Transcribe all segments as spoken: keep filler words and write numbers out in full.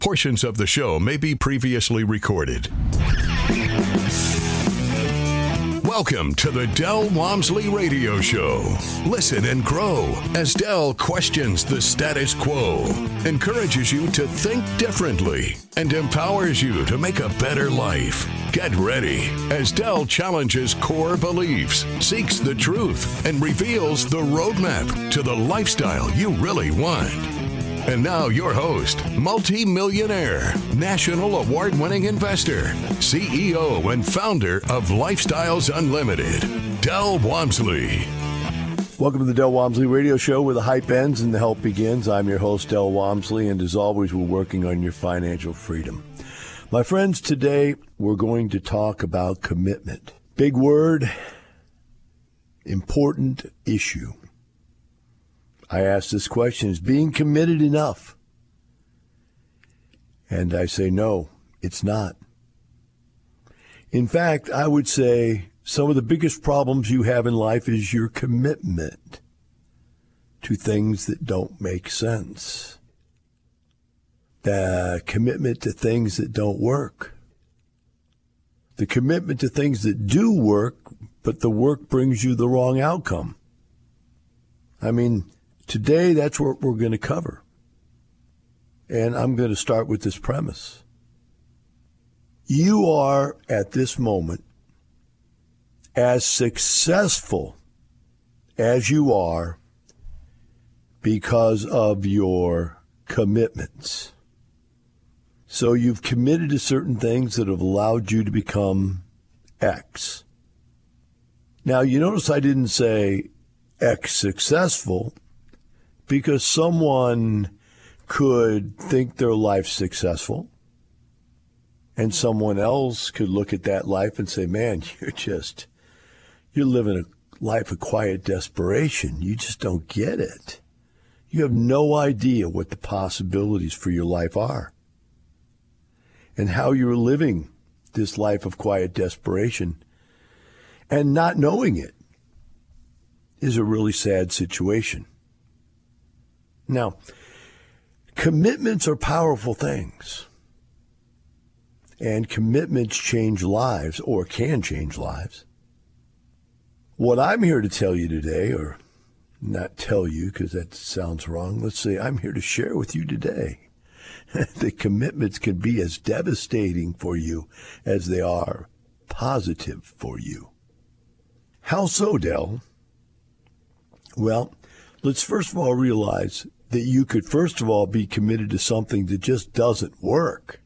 Portions of the show may be previously recorded. Welcome to the Del Walmsley Radio Show. Listen and grow as Del questions the status quo, encourages you to think differently, and empowers you to make a better life. Get ready as Del challenges core beliefs, seeks the truth, and reveals the roadmap to the lifestyle you really want. And now your host, multi-millionaire, national award-winning investor, C E O and founder of Lifestyles Unlimited, Del Walmsley. Welcome to the Del Walmsley Radio Show, where the hype ends and the help begins. I'm your host, Del Walmsley, and as always, we're working on your financial freedom. My friends, today we're going to talk about commitment. Big word, important issue. I ask this question, is being committed enough? And I say, no, it's not. In fact, I would say some of the biggest problems you have in life is your commitment to things that don't make sense. The commitment to things that don't work. The commitment to things that do work, but the work brings you the wrong outcome. I mean, today, that's what we're going to cover. And I'm going to start with this premise. You are, at this moment, as successful as you are because of your commitments. So you've committed to certain things that have allowed you to become X. Now, you notice I didn't say X successful, because someone could think their life's successful, and someone else could look at that life and say, man, you're just, you're living a life of quiet desperation. You just don't get it. You have no idea what the possibilities for your life are. And how you're living this life of quiet desperation and not knowing it is a really sad situation. Now, commitments are powerful things, and commitments change lives, or can change lives. What I'm here to tell you today, or not tell you because that sounds wrong, let's say I'm here to share with you today that commitments can be as devastating for you as they are positive for you. How so, Del? Well, let's first of all realize that you could first of all be committed to something that just doesn't work.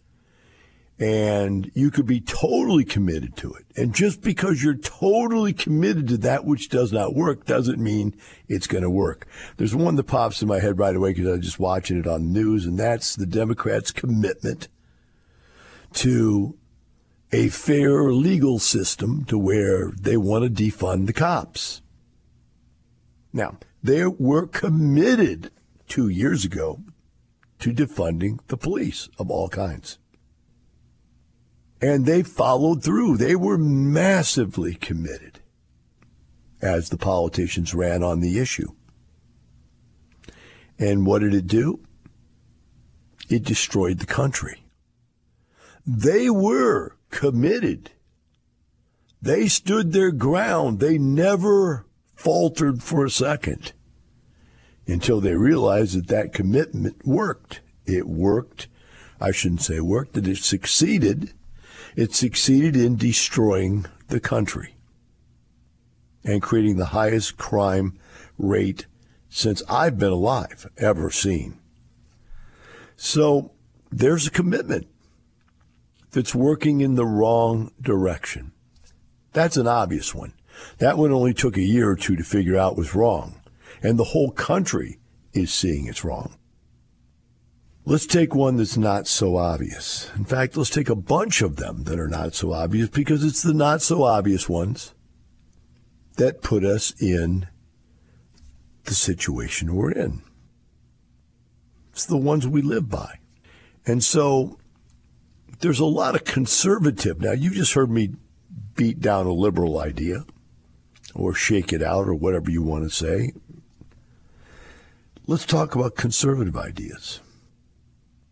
And you could be totally committed to it. And just because you're totally committed to that which does not work doesn't mean it's going to work. There's one that pops in my head right away because I was just watching it on the news, and that's the Democrats' commitment to a fair legal system to where they want to defund the cops. Now, they were committed two years ago to defunding the police of all kinds. And they followed through. They were massively committed as the politicians ran on the issue. And what did it do? It destroyed the country. They were committed. They stood their ground. They never faltered for a second until they realized that that commitment worked. It worked. I shouldn't say worked, that it succeeded. It succeeded in destroying the country and creating the highest crime rate since I've been alive ever seen. So there's a commitment that's working in the wrong direction. That's an obvious one. That one only took a year or two to figure out was wrong. And the whole country is seeing it's wrong. Let's take one that's not so obvious. In fact, let's take a bunch of them that are not so obvious, because it's the not so obvious ones that put us in the situation we're in. It's the ones we live by. And so there's a lot of conservative. Now, you just heard me beat down a liberal idea or shake it out or whatever you want to say. Let's talk about conservative ideas.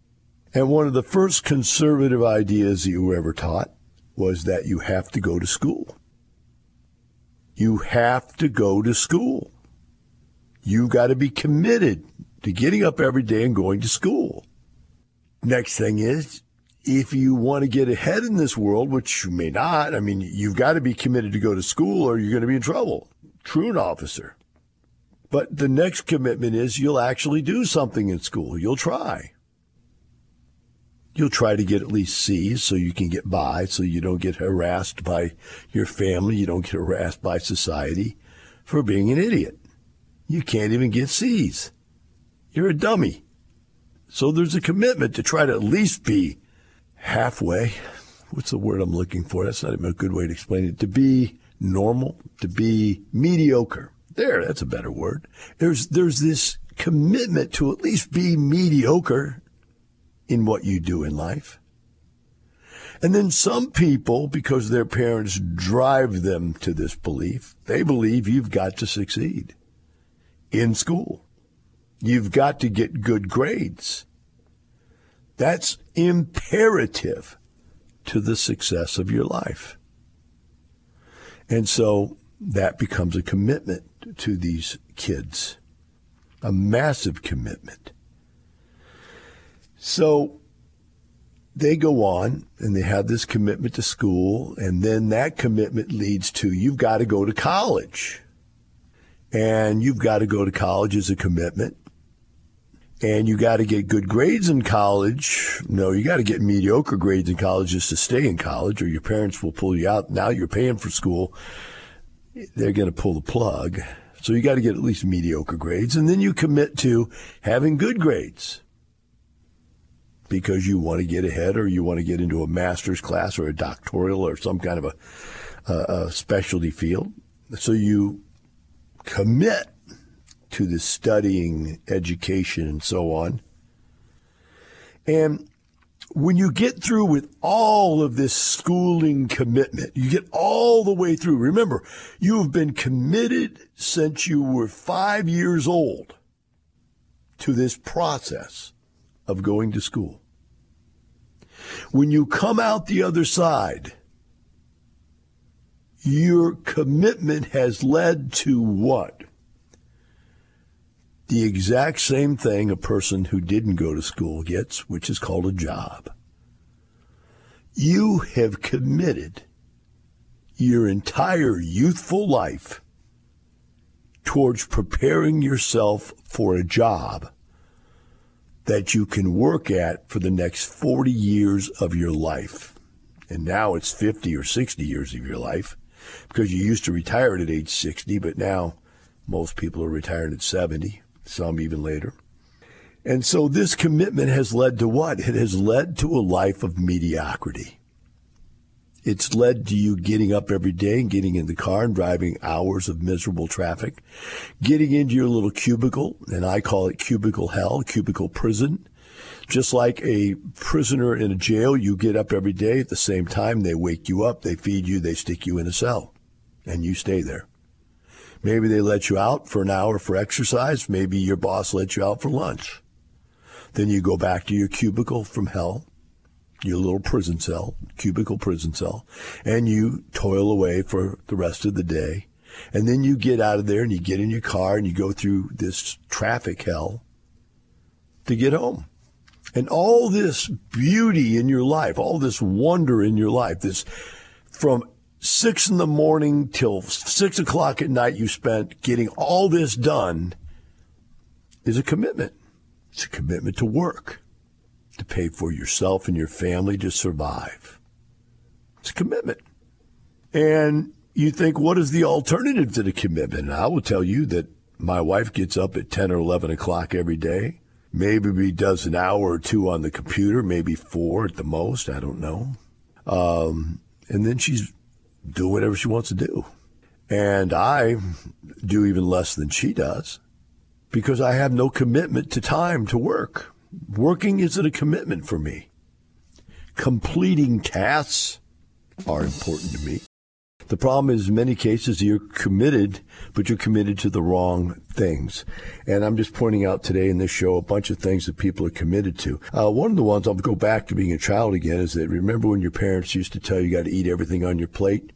And one of the first conservative ideas you were ever taught was that you have to go to school. You have to go to school. You got to be committed to getting up every day and going to school. Next thing is, if you want to get ahead in this world, which you may not, I mean, you've got to be committed to go to school or you're going to be in trouble. Truant officer. But the next commitment is you'll actually do something in school. You'll try. You'll try to get at least C's so you can get by, so you don't get harassed by your family, you don't get harassed by society for being an idiot. You can't even get C's. You're a dummy. So there's a commitment to try to at least be halfway. What's the word I'm looking for? That's not even a good way to explain it. To be normal, to be mediocre. There, that's a better word. There's there's this commitment to at least be mediocre in what you do in life. And then some people, because their parents drive them to this belief, they believe you've got to succeed in school. You've got to get good grades. That's imperative to the success of your life. And so that becomes a commitment to these kids, a massive commitment. So they go on and they have this commitment to school, and then that commitment leads to you've got to go to college. And you've got to go to college as a commitment. And you got to get good grades in college. No, you got to get mediocre grades in college just to stay in college, or your parents will pull you out. Now you're paying for school. They're going to pull the plug. So you got to get at least mediocre grades. And then you commit to having good grades because you want to get ahead, or you want to get into a master's class or a doctoral or some kind of a, a, a specialty field. So you commit to the studying, education, and so on. And when you get through with all of this schooling commitment, you get all the way through. Remember, you have been committed since you were five years old to this process of going to school. When you come out the other side, your commitment has led to what? The exact same thing a person who didn't go to school gets, which is called a job. You have committed your entire youthful life towards preparing yourself for a job that you can work at for the next forty years of your life. And now it's fifty or sixty years of your life, because you used to retire at age sixty, but now most people are retiring at seventy. Some even later. And so this commitment has led to what? It has led to a life of mediocrity. It's led to you getting up every day and getting in the car and driving hours of miserable traffic, getting into your little cubicle, and I call it cubicle hell, cubicle prison. Just like a prisoner in a jail, you get up every day at the same time. They wake you up, they feed you, they stick you in a cell, and you stay there. Maybe they let you out for an hour for exercise. Maybe your boss let you out for lunch. Then you go back to your cubicle from hell, your little prison cell, cubicle prison cell, and you toil away for the rest of the day. And then you get out of there and you get in your car and you go through this traffic hell to get home. And all this beauty in your life, all this wonder in your life, this from Six in the morning till six o'clock at night you spent getting all this done is a commitment. It's a commitment to work, to pay for yourself and your family to survive. It's a commitment. And you think, what is the alternative to the commitment? And I will tell you that my wife gets up at ten or eleven o'clock every day. Maybe does an hour or two on the computer, maybe four at the most. I don't know. Um, and then she's do whatever she wants to do. And I do even less than she does because I have no commitment to time to work. Working isn't a commitment for me. Completing tasks are important to me. The problem is in many cases you're committed, but you're committed to the wrong things. And I'm just pointing out today in this show a bunch of things that people are committed to. Uh, one of the ones, I'll go back to being a child again, is that remember when your parents used to tell you you got to eat everything on your plate?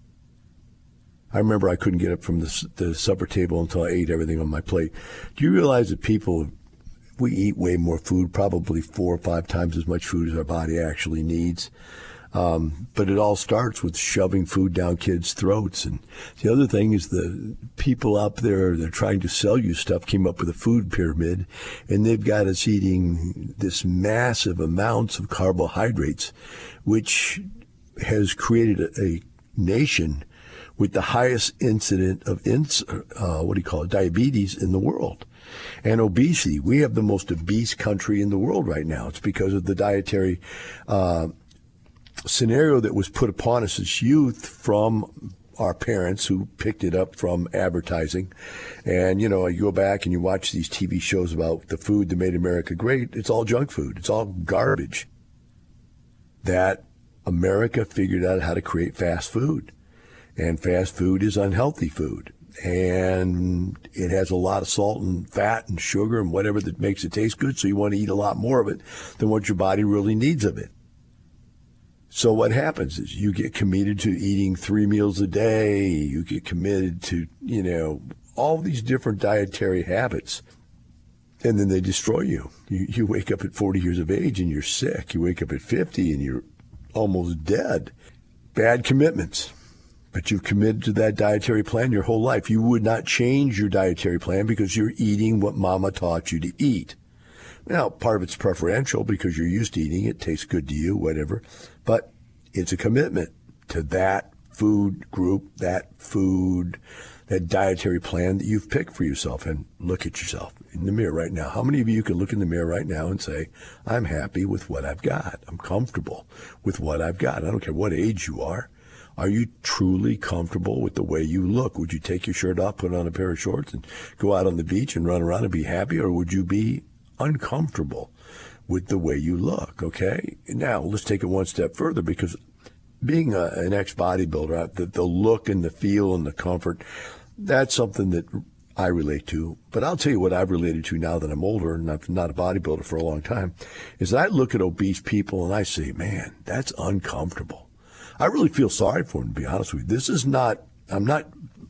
I remember I couldn't get up from the, the supper table until I ate everything on my plate. Do you realize that people, we eat way more food, probably four or five times as much food as our body actually needs? Um, but it all starts with shoving food down kids' throats. And the other thing is the people out there that are trying to sell you stuff came up with a food pyramid, and they've got us eating this massive amounts of carbohydrates, which has created a, a nation with the highest incident of ins, uh, what do you call it, diabetes in the world. And obesity. We have the most obese country in the world right now. It's because of the dietary uh scenario that was put upon us as youth from our parents who picked it up from advertising. And, you know, you go back and you watch these T V shows about the food that made America great. It's all junk food. It's all garbage. That America figured out how to create fast food. And fast food is unhealthy food. And it has a lot of salt and fat and sugar and whatever that makes it taste good. So you want to eat a lot more of it than what your body really needs of it. So what happens is you get committed to eating three meals a day. You get committed to, you know, all these different dietary habits. And then they destroy you. You, you wake up at forty years of age and you're sick. You wake up at fifty and you're almost dead. Bad commitments. But you've committed to that dietary plan your whole life. You would not change your dietary plan because you're eating what mama taught you to eat. Now, part of it's preferential because you're used to eating it, tastes good to you, whatever. But it's a commitment to that food group, that food, that dietary plan that you've picked for yourself. And look at yourself in the mirror right now. How many of you can look in the mirror right now and say, I'm happy with what I've got. I'm comfortable with what I've got. I don't care what age you are. Are you truly comfortable with the way you look? Would you take your shirt off, put on a pair of shorts, and go out on the beach and run around and be happy? Or would you be uncomfortable with the way you look? Okay. Now let's take it one step further, because being a, an ex-bodybuilder, the, the look and the feel and the comfort, that's something that I relate to. But I'll tell you what I've related to now that I'm older and I'm not a bodybuilder for a long time, is I look at obese people and I say, man, that's uncomfortable. I really feel sorry for them, to be honest with you. This is not, I'm not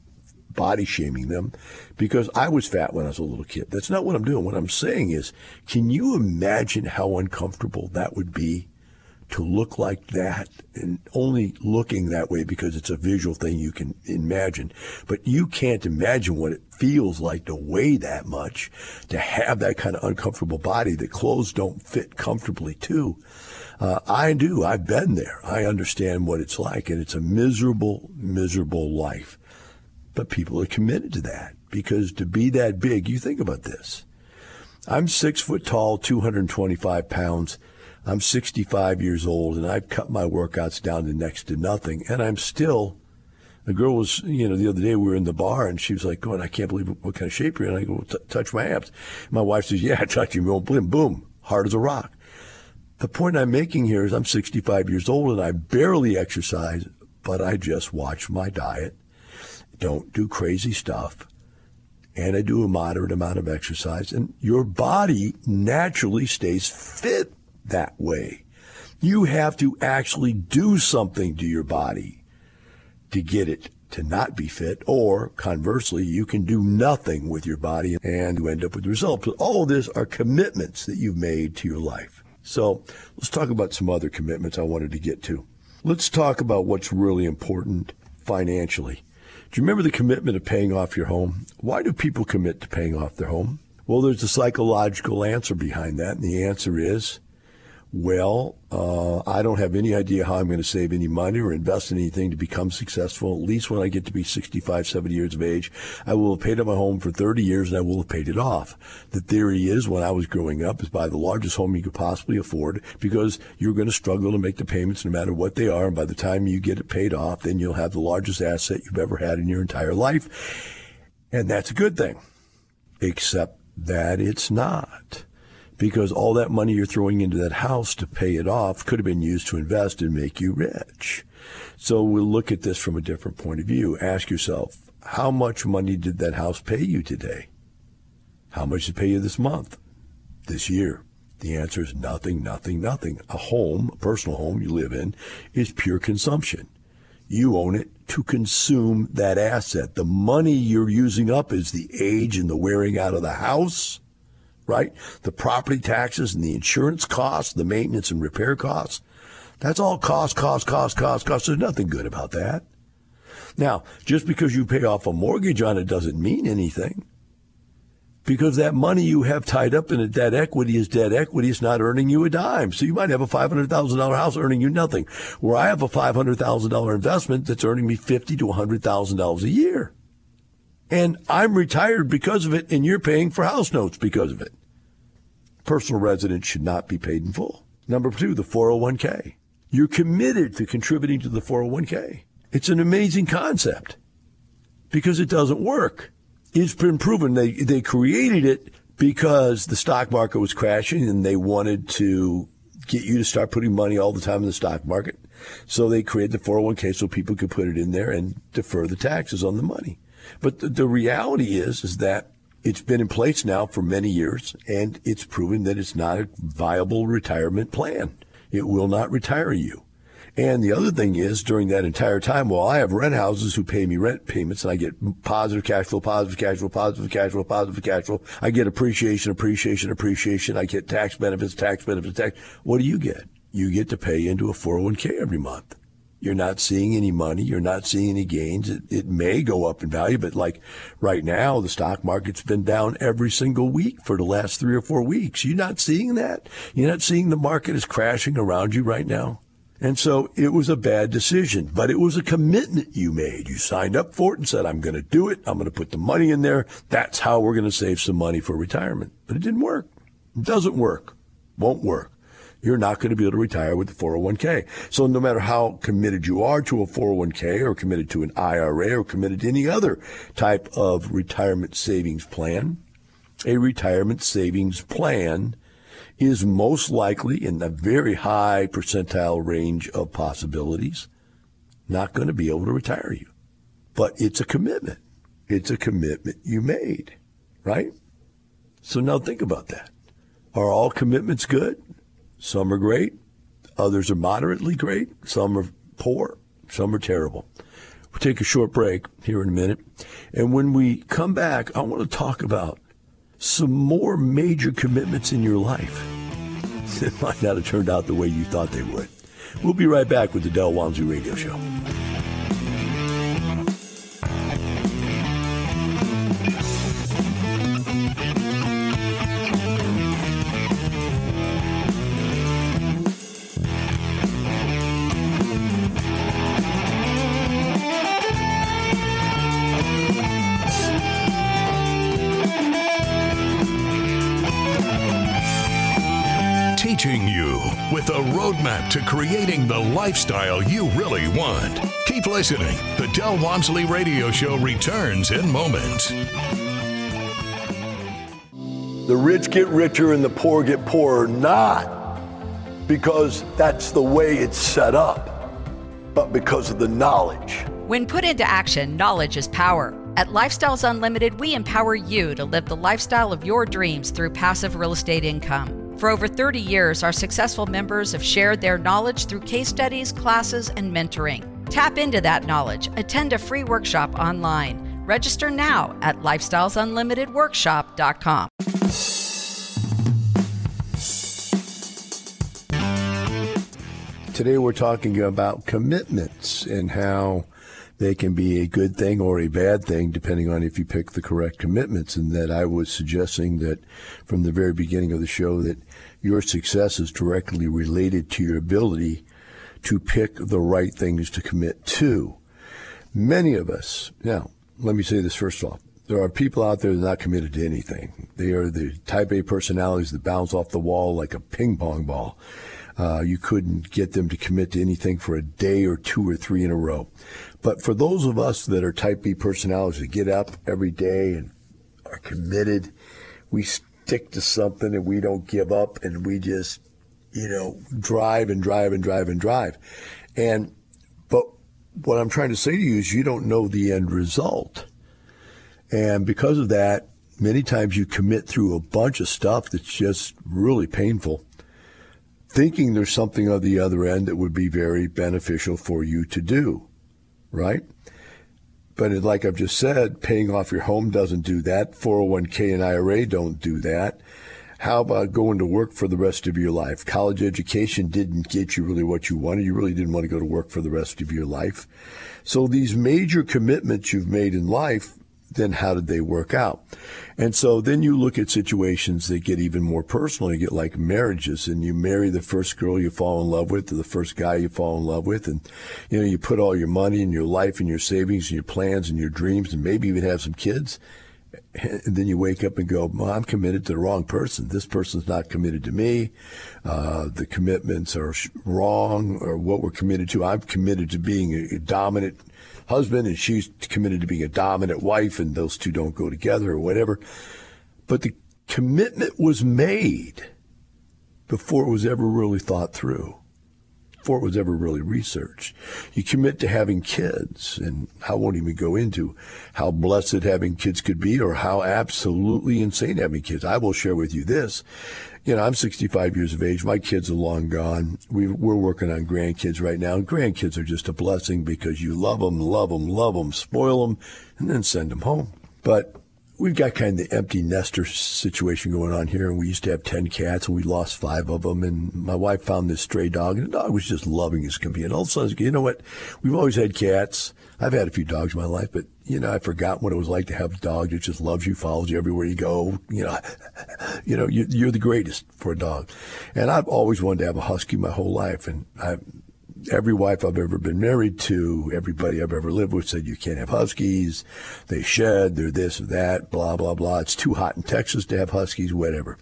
body shaming them because I was fat when I was a little kid. That's not what I'm doing. What I'm saying is, can you imagine how uncomfortable that would be to look like that, and only looking that way because it's a visual thing you can imagine. But you can't imagine what it feels like to weigh that much, to have that kind of uncomfortable body that clothes don't fit comfortably to. Uh, I do. I've been there. I understand what it's like, and it's a miserable, miserable life. But people are committed to that, because to be that big, you think about this. I'm six foot tall, two hundred twenty-five pounds. I'm sixty-five years old, and I've cut my workouts down to next to nothing. And I'm still, the girl was, you know, the other day we were in the bar, and she was like, going, I can't believe what kind of shape you're in. I go, well, touch my abs. My wife says, yeah, touch you. Boom, boom, hard as a rock. The point I'm making here is I'm sixty-five years old, and I barely exercise, but I just watch my diet, don't do crazy stuff, and I do a moderate amount of exercise. And your body naturally stays fit that way. You have to actually do something to your body to get it to not be fit, or conversely, you can do nothing with your body and you end up with the result. But all of this are commitments that you've made to your life. So let's talk about some other commitments I wanted to get to. Let's talk about what's really important financially. Do you remember the commitment of paying off your home? Why do people commit to paying off their home? Well, there's a psychological answer behind that, and the answer is, well, uh, I don't have any idea how I'm going to save any money or invest in anything to become successful. At least when I get to be sixty-five, seventy years of age, I will have paid up my home for thirty years and I will have paid it off. The theory is, when I was growing up, is buy the largest home you could possibly afford, because you're going to struggle to make the payments no matter what they are. And by the time you get it paid off, then you'll have the largest asset you've ever had in your entire life. And that's a good thing, except that it's not. because all that money you're throwing into that house to pay it off could have been used to invest and make you rich. So we'll look at this from a different point of view. Ask yourself, how much money did that house pay you today? How much did it pay you this month, this year? The answer is nothing, nothing, nothing. A home, a personal home you live in, is pure consumption. You own it to consume that asset. The money you're using up is the age and the wearing out of the house, right? The property taxes and the insurance costs, the maintenance and repair costs. That's all cost, cost, cost, cost, cost. There's nothing good about that. Now, just because you pay off a mortgage on it doesn't mean anything. Because that money you have tied up in a debt equity is debt equity. It's not earning you a dime. So you might have a five hundred thousand dollars house earning you nothing, where I have a five hundred thousand dollars investment that's earning me fifty thousand to one hundred thousand dollars a year. And I'm retired because of it, and you're paying for house notes because of it. Personal residence should not be paid in full. Number two, the four oh one k. You're committed to contributing to the four oh one k. It's an amazing concept because it doesn't work. It's been proven they, they created it because the stock market was crashing and they wanted to get you to start putting money all the time in the stock market. So they created the four oh one k so people could put it in there and defer the taxes on the money. But the, the reality is, is that it's been in place now for many years, and it's proven that it's not a viable retirement plan. It will not retire you. And the other thing is, during that entire time, well, I have rent houses who pay me rent payments, and I get positive cash flow, positive cash flow, positive cash flow, positive cash flow. I get appreciation, appreciation, appreciation. I get tax benefits, tax benefits, tax. What do you get? You get to pay into a four oh one k every month. You're not seeing any money. You're not seeing any gains. It, it may go up in value, but like right now, the stock market's been down every single week for the last three or four weeks. You're not seeing that? You're not seeing the market is crashing around you right now? And so it was a bad decision, but it was a commitment you made. You signed up for it and said, I'm going to do it. I'm going to put the money in there. That's how we're going to save some money for retirement. But it didn't work. It doesn't work. Won't work. You're not going to be able to retire with the four oh one k. So no matter how committed you are to a four oh one k or committed to an I R A or committed to any other type of retirement savings plan, a retirement savings plan is most likely in the very high percentile range of possibilities not going to be able to retire you. But it's a commitment. It's a commitment you made, right? So now think about that. Are all commitments good? Some are great. Others are moderately great. Some are poor. Some are terrible. We'll take a short break here in a minute. And when we come back, I want to talk about some more major commitments in your life that might not have turned out the way you thought they would. We'll be right back with the Del Walmsley Radio Show. Teaching you with a roadmap to creating the lifestyle you really want. Keep listening. The Del Walmsley Radio Show returns in moments. The rich get richer and the poor get poorer, not because that's the way it's set up, but because of the knowledge. When put into action, knowledge is power. At Lifestyles Unlimited, we empower you to live the lifestyle of your dreams through passive real estate income. For over thirty years, our successful members have shared their knowledge through case studies, classes, and mentoring. Tap into that knowledge. Attend a free workshop online. Register now at lifestyles unlimited workshop dot com. Today we're talking about commitments and how they can be a good thing or a bad thing depending on if you pick the correct commitments, and that I was suggesting that from the very beginning of the show that your success is directly related to your ability to pick the right things to commit to. Many of us, now, let me say this first off. There are people out there that are not committed to anything. They are the type A personalities that bounce off the wall like a ping pong ball. Uh, you couldn't get them to commit to anything for a day or two or three in a row. But for those of us that are type B personalities that get up every day and are committed, we stick to something and we don't give up and we just, you know, drive and drive and drive and drive. And, but what I'm trying to say to you is you don't know the end result. And because of that, many times you commit through a bunch of stuff that's just really painful, thinking there's something on the other end that would be very beneficial for you to do, right? But it, like I've just said, paying off your home doesn't do that. four oh one k and I R A don't do that. How about going to work for the rest of your life? College education didn't get you really what you wanted. You really didn't want to go to work for the rest of your life. So these major commitments you've made in life, then how did they work out? And so then you look at situations that get even more personal. You get like marriages, and you marry the first girl you fall in love with or the first guy you fall in love with. And, you know, you put all your money and your life and your savings and your plans and your dreams and maybe even have some kids. And then you wake up and go, well, I'm committed to the wrong person. This person's not committed to me. Uh, the commitments are wrong, or what we're committed to. I'm committed to being a, a dominant husband, and she's committed to being a dominant wife, and those two don't go together or whatever. But the commitment was made before it was ever really thought through, before it was ever really researched. You commit to having kids, and I won't even go into how blessed having kids could be or how absolutely insane having kids. I will share with you this. You know, I'm sixty-five years of age. My kids are long gone. We, we're working on grandkids right now. And grandkids are just a blessing because you love them, love them, love them, spoil them, and then send them home. But we've got kind of the empty nester situation going on here. And we used to have ten cats, and we lost five of them. And my wife found this stray dog, and the dog was just loving as can be. And all of a sudden, you know what? We've always had cats. I've had a few dogs in my life, but, you know, I forgot what it was like to have a dog that just loves you, follows you everywhere you go. You know, you know, you, you're the greatest for a dog. And I've always wanted to have a husky my whole life. And I, every wife I've ever been married to, everybody I've ever lived with said, you can't have huskies. They shed, they're this or that, blah, blah, blah. It's too hot in Texas to have huskies, whatever.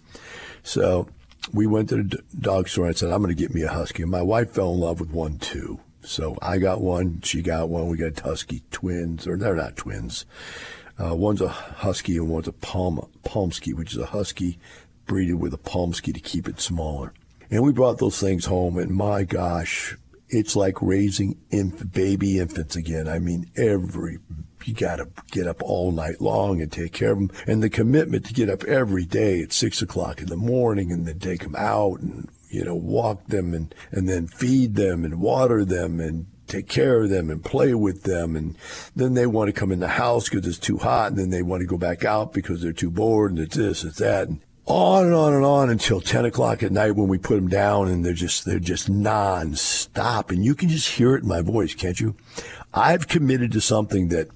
So we went to the dog store and I said, I'm going to get me a husky. And my wife fell in love with one, too. So I got one, she got one. We got husky twins, or they're not twins. Uh, one's a husky and one's a palm, palmsky, which is a husky breeded with a palmsky to keep it smaller. And we brought those things home, and my gosh, it's like raising inf- baby infants again. I mean, every you got to get up all night long and take care of them. And the commitment to get up every day at six o'clock in the morning and then take them out and, you know, walk them and, and then feed them and water them and take care of them and play with them. And then they want to come in the house because it's too hot. And then they want to go back out because they're too bored and it's this, it's that. And on and on and on until ten o'clock at night when we put them down, and they're just, they're just nonstop. And you can just hear it in my voice, can't you? I've committed to something that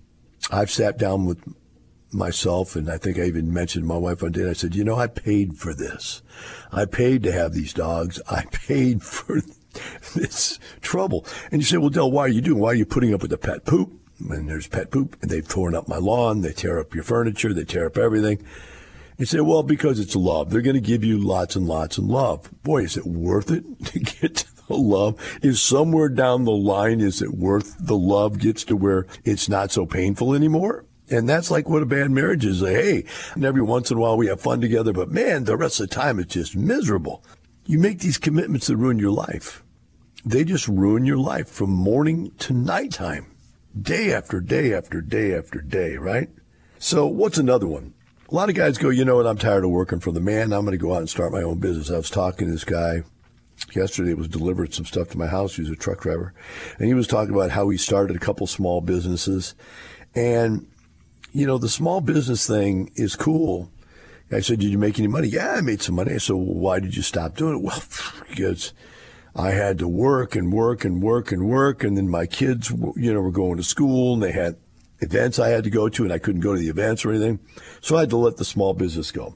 I've sat down with myself, and I think I even mentioned to my wife one day, I said, you know, I paid for this. I paid to have these dogs. I paid for this trouble. And you say, well, Del, why are you doing? Why are you putting up with the pet poop? And there's pet poop, and they've torn up my lawn. They tear up your furniture. They tear up everything. You say, well, because it's love. They're going to give you lots and lots of love. Boy, is it worth it to get to the love? Is somewhere down the line, is it worth the love gets to where it's not so painful anymore? And that's like what a bad marriage is. Hey, and every once in a while we have fun together, but man, the rest of the time it's just miserable. You make these commitments that ruin your life. They just ruin your life from morning to nighttime, day after day after day after day, right? So what's another one? A lot of guys go, you know what, I'm tired of working for the man. I'm going to go out and start my own business. I was talking to this guy yesterday, was delivering some stuff to my house. He was a truck driver. And he was talking about how he started a couple small businesses. And, you know, the small business thing is cool. I said, did you make any money? Yeah, I made some money. I said, well, why did you stop doing it? Well, because I had to work and work and work and work. And then my kids, you know, were going to school, and they had events I had to go to, and I couldn't go to the events or anything. So I had to let the small business go.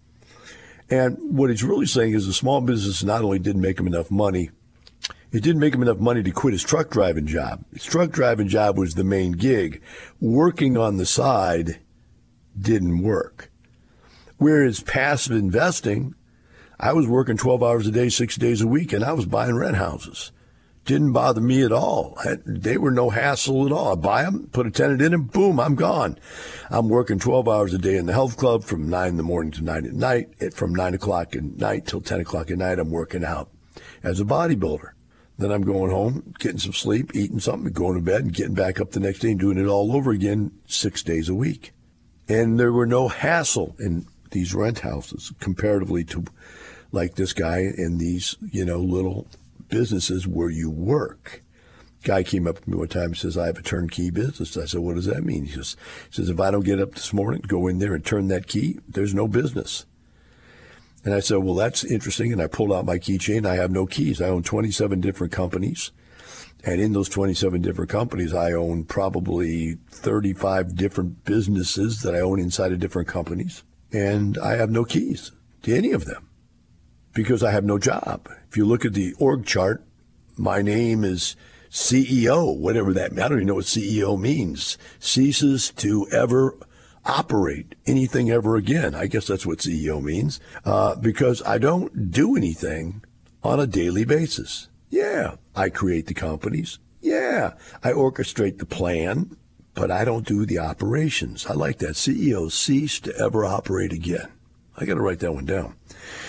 And what he's really saying is the small business not only didn't make him enough money, it didn't make him enough money to quit his truck driving job. His truck driving job was the main gig. Working on the side didn't work. Whereas passive investing, I was working twelve hours a day, six days a week, and I was buying rent houses. Didn't bother me at all. They were no hassle at all. I buy them, put a tenant in them, boom, I'm gone. I'm working twelve hours a day in the health club from nine in the morning to nine at night. From nine o'clock at night till ten o'clock at night, I'm working out as a bodybuilder. Then I'm going home, getting some sleep, eating something, going to bed, and getting back up the next day and doing it all over again six days a week. And there were no hassle in these rent houses comparatively to like this guy in these, you know, little businesses where you work. Guy came up to me one time and says, I have a turnkey business. I said, what does that mean? He says, he says, if I don't get up this morning, go in there and turn that key, there's no business. And I said, well, that's interesting. And I pulled out my keychain. I have no keys. I own twenty-seven different companies. And in those twenty-seven different companies, I own probably thirty-five different businesses that I own inside of different companies. And I have no keys to any of them because I have no job. If you look at the org chart, my name is C E O, whatever that means. I don't even know what C E O means. Ceases to ever operate anything ever again. I guess that's what C E O means, uh, because I don't do anything on a daily basis. Yeah, I create the companies. Yeah, I orchestrate the plan, but I don't do the operations. I like that. C E O cease to ever operate again. I got to write that one down.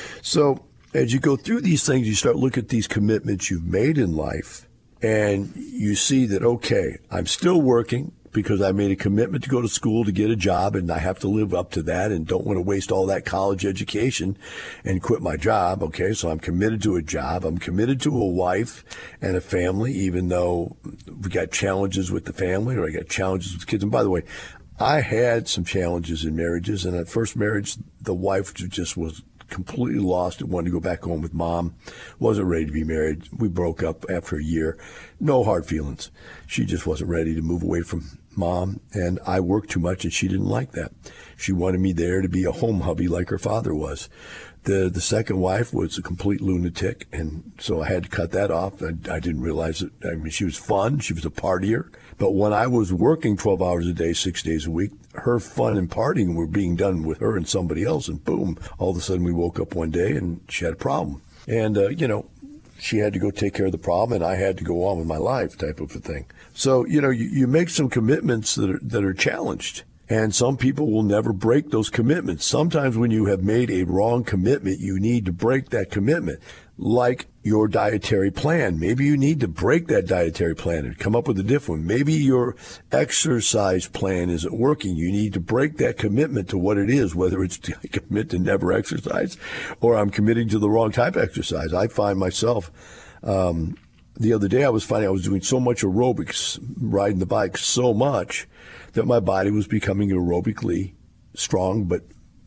So as you go through these things, you start looking at these commitments you've made in life, and you see that, okay, I'm still working because I made a commitment to go to school to get a job, and I have to live up to that and don't want to waste all that college education and quit my job. Okay, so I'm committed to a job. I'm committed to a wife and a family, even though we got challenges with the family or I got challenges with kids. And by the way, I had some challenges in marriages, and at first marriage, the wife just was completely lost and wanted to go back home with mom. Wasn't ready to be married. We broke up after a year. No hard feelings. She just wasn't ready to move away from mom, and I worked too much, and she didn't like that. She wanted me there to be a home hubby like her father was. The the second wife was a complete lunatic, and so I had to cut that off. I, I didn't realize it. I mean, she was fun. She was a partier. But when I was working twelve hours a day, six days a week, her fun and partying were being done with her and somebody else, and boom, all of a sudden we woke up one day and she had a problem. And, uh, you know, she had to go take care of the problem, and I had to go on with my life type of a thing. So, you know, you, you make some commitments that are, that are challenged. And some people will never break those commitments. Sometimes when you have made a wrong commitment, you need to break that commitment, like your dietary plan. Maybe you need to break that dietary plan and come up with a different one. Maybe your exercise plan isn't working. You need to break that commitment to what it is, whether it's to commit to never exercise or I'm committing to the wrong type of exercise. I find myself, um, the other day I was finding I was doing so much aerobics, riding the bike so much, that my body was becoming aerobically strong but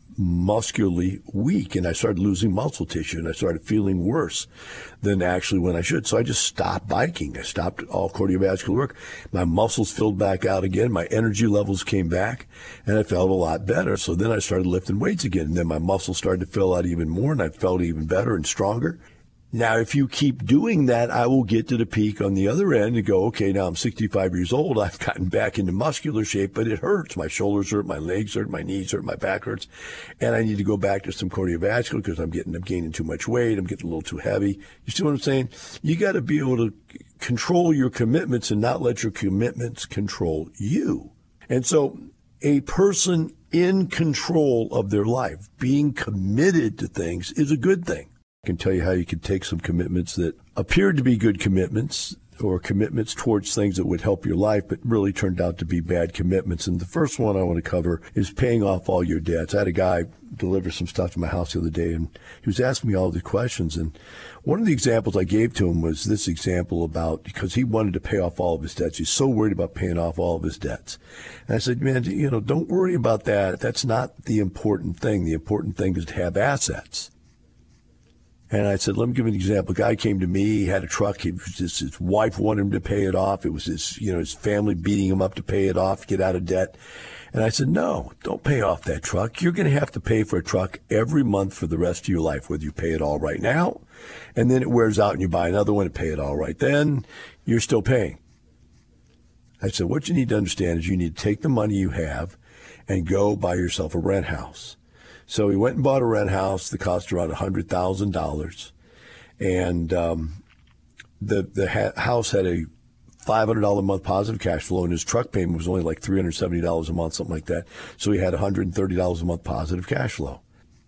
muscularly weak, and I started losing muscle tissue, and I started feeling worse than actually when I should. So I just stopped biking. I stopped all cardiovascular work. My muscles filled back out again. My energy levels came back, and I felt a lot better. So then I started lifting weights again, and then my muscles started to fill out even more, and I felt even better and stronger. Now, if you keep doing that, I will get to the peak on the other end and go, okay, now I'm sixty-five years old. I've gotten back into muscular shape, but it hurts. My shoulders hurt, my legs hurt, my knees hurt, my back hurts. And I need to go back to some cardiovascular because I'm getting, I'm gaining too much weight. I'm getting a little too heavy. You see what I'm saying? You got to be able to control your commitments and not let your commitments control you. And so a person in control of their life, being committed to things, is a good thing. I can tell you how you can take some commitments that appeared to be good commitments or commitments towards things that would help your life, but really turned out to be bad commitments. And the first one I want to cover is paying off all your debts. I had a guy deliver some stuff to my house the other day, and he was asking me all the questions. And one of the examples I gave to him was this example about, because he wanted to pay off all of his debts. He's so worried about paying off all of his debts. And I said, man, you know, don't worry about that. That's not the important thing. The important thing is to have assets. And I said, let me give you an example. A guy came to me, he had a truck. He was just, his wife wanted him to pay it off. It was his, you know, his family beating him up to pay it off, get out of debt. And I said, no, don't pay off that truck. You're going to have to pay for a truck every month for the rest of your life, whether you pay it all right now, and then it wears out and you buy another one and pay it all right then, you're still paying. I said, what you need to understand is you need to take the money you have and go buy yourself a rent house. So he went and bought a rent house that cost around one hundred thousand dollars. And um, the, the ha- house had a five hundred dollars a month positive cash flow, and his truck payment was only like three hundred seventy dollars a month, something like that. So he had one hundred thirty dollars a month positive cash flow.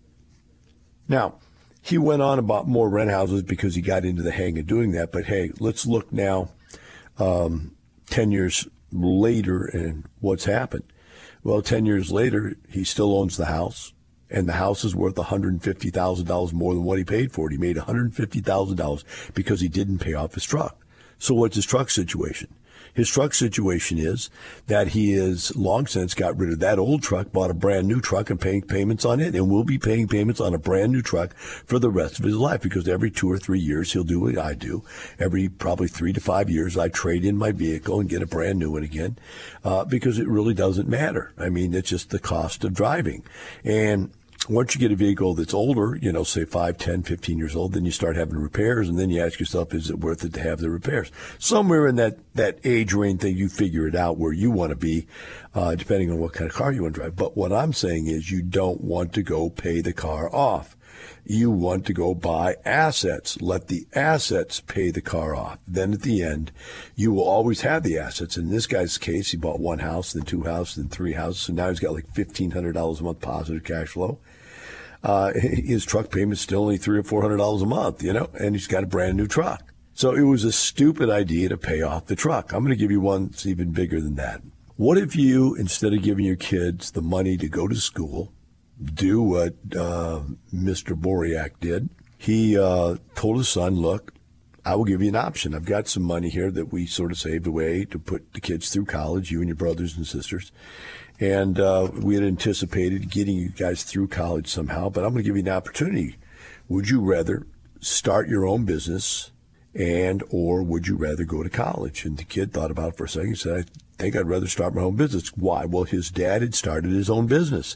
Now, he went on about more rent houses because he got into the hang of doing that. But hey, let's look now um, ten years later and what's happened. Well, ten years later, he still owns the house, and the house is worth one hundred fifty thousand dollars more than what he paid for it. He made one hundred fifty thousand dollars because he didn't pay off his truck. So what's his truck situation? His truck situation is that he has long since got rid of that old truck, bought a brand new truck, and paying payments on it, and will be paying payments on a brand new truck for the rest of his life, because every two or three years he'll do what I do. Every probably three to five years I trade in my vehicle and get a brand new one again, uh, because it really doesn't matter. I mean, it's just the cost of driving. And once you get a vehicle that's older, you know, say five, ten, fifteen years old, then you start having repairs, and then you ask yourself, is it worth it to have the repairs? Somewhere in that, that age range thing, you figure it out where you want to be, uh, depending on what kind of car you want to drive. But what I'm saying is you don't want to go pay the car off. You want to go buy assets. Let the assets pay the car off. Then at the end, you will always have the assets. In this guy's case, he bought one house, then two houses, then three houses. So now he's got like fifteen hundred dollars a month positive cash flow. Uh, his truck payment's still only three or four hundred dollars a month, you know, and he's got a brand new truck. So it was a stupid idea to pay off the truck. I'm going to give you one that's even bigger than that. What if you, instead of giving your kids the money to go to school, do what uh, Mister Boriak did? He uh, told his son, look, I will give you an option. I've got some money here that we sort of saved away to put the kids through college, you and your brothers and sisters. And uh, we had anticipated getting you guys through college somehow, but I'm going to give you an opportunity. Would you rather start your own business and or would you rather go to college? And the kid thought about it for a second and said, I think I'd rather start my own business. Why? Well, his dad had started his own business.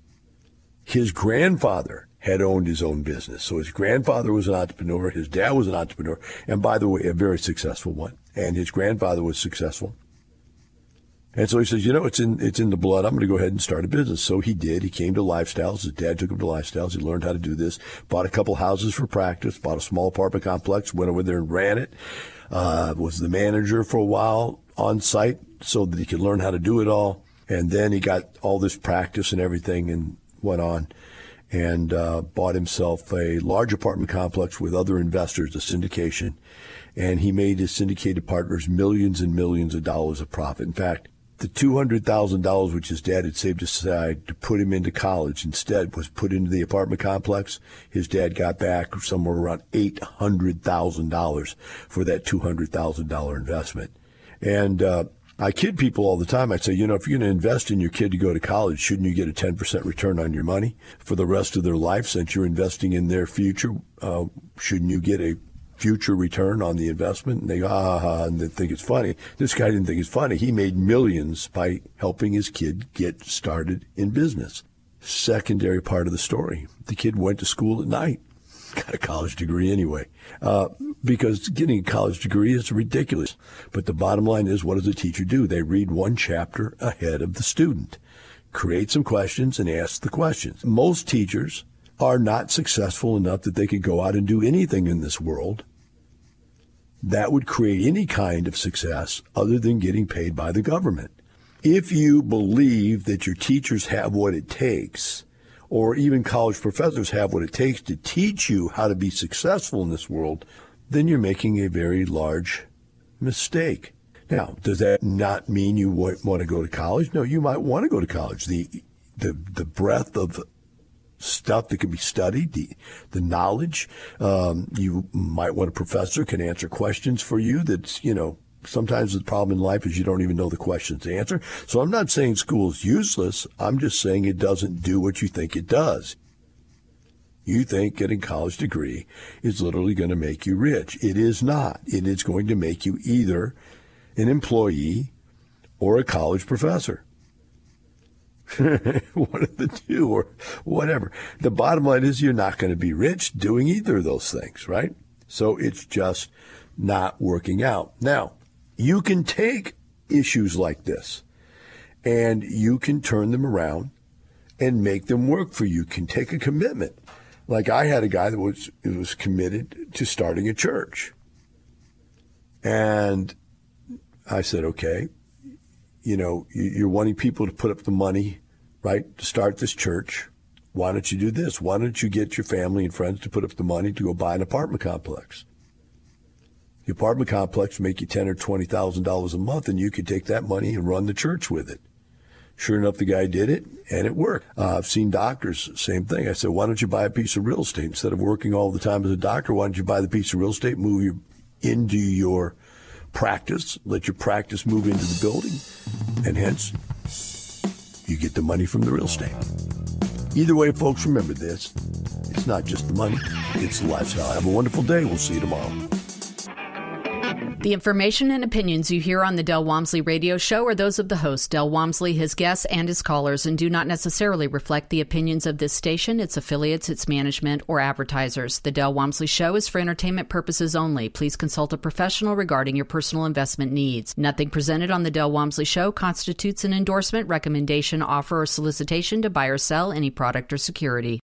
His grandfather had owned his own business. So his grandfather was an entrepreneur. His dad was an entrepreneur. And by the way, a very successful one. And his grandfather was successful. And so he says, you know, it's in it's in the blood. I'm going to go ahead and start a business. So he did. He came to Lifestyles. His dad took him to Lifestyles. He learned how to do this, bought a couple houses for practice, bought a small apartment complex, went over there and ran it, uh, was the manager for a while on site so that he could learn how to do it all. And then he got all this practice and everything and went on and uh, bought himself a large apartment complex with other investors, a syndication. And he made his syndicated partners millions and millions of dollars of profit. In fact, the two hundred thousand dollars which his dad had saved aside to put him into college instead was put into the apartment complex. His dad got back somewhere around eight hundred thousand dollars for that two hundred thousand dollars investment. And uh, I kid people all the time. I say, you know, if you're going to invest in your kid to go to college, shouldn't you get a ten percent return on your money for the rest of their life since you're investing in their future? Uh, shouldn't you get a future return on the investment? And they go, ah, ah, and they think it's funny. This guy didn't think it's funny. He made millions by helping his kid get started in business. Secondary part of the story. The kid went to school at night. Got a college degree anyway. Uh, because getting a college degree is ridiculous. But the bottom line is, what does a teacher do? They read one chapter ahead of the student, create some questions, and ask the questions. Most teachers are not successful enough that they could go out and do anything in this world that would create any kind of success other than getting paid by the government. If you believe that your teachers have what it takes, or even college professors have what it takes to teach you how to be successful in this world, then you're making a very large mistake. Now, does that not mean you want to go to college? No, you might want to go to college. The the the breadth of stuff that can be studied, the the knowledge. Um, you might want a professor can answer questions for you. That's, you know, sometimes the problem in life is you don't even know the questions to answer. So I'm not saying school is useless. I'm just saying it doesn't do what you think it does. You think getting a college degree is literally going to make you rich. It is not. It is going to make you either an employee or a college professor. One of the two or whatever. The bottom line is you're not going to be rich doing either of those things, right? So it's just not working out. Now, you can take issues like this and you can turn them around and make them work for you. You can take a commitment. Like I had a guy that was, was committed to starting a church. And I said, okay, you know, you're wanting people to put up the money, right, to start this church. Why don't you do this? Why don't you get your family and friends to put up the money to go buy an apartment complex? The apartment complex will make you ten thousand dollars or twenty thousand dollars a month, and you could take that money and run the church with it. Sure enough, the guy did it, and it worked. Uh, I've seen doctors, same thing. I said, why don't you buy a piece of real estate? Instead of working all the time as a doctor, why don't you buy the piece of real estate, move you into your practice, let your practice move into the building, and hence, you get the money from the real estate. Either way, folks, remember this. It's not just the money, it's the lifestyle. Have a wonderful day. We'll see you tomorrow. The information and opinions you hear on the Del Walmsley Radio Show are those of the host, Del Walmsley, his guests, and his callers, and do not necessarily reflect the opinions of this station, its affiliates, its management, or advertisers. The Del Walmsley Show is for entertainment purposes only. Please consult a professional regarding your personal investment needs. Nothing presented on the Del Walmsley Show constitutes an endorsement, recommendation, offer, or solicitation to buy or sell any product or security.